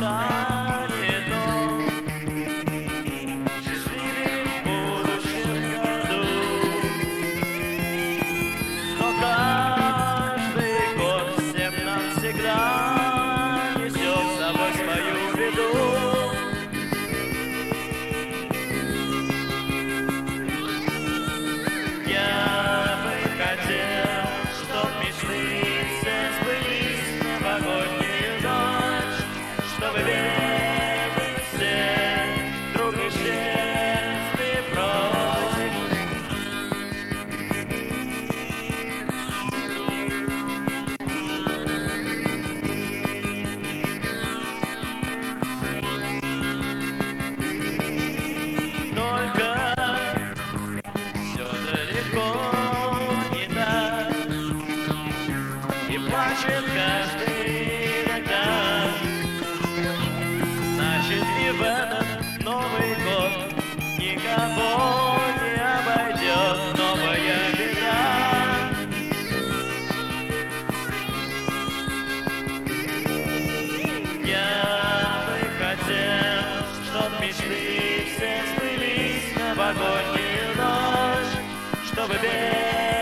настанет дом, счастливее в будущем году. Но каждый год всем нам всегда несет с собой свою беду. Я бы хотел, чтоб мечты все сбылись в новогоднюю ночь, чтобы беды все вдруг исчезли прочь. Только все далеко не так, и плачет каждый иногда. Значит, и в этот Новый год никого не обойдет новая беда. Я бы хотел, чтоб мечты все сбылись в новогоднюю ночь, чтобы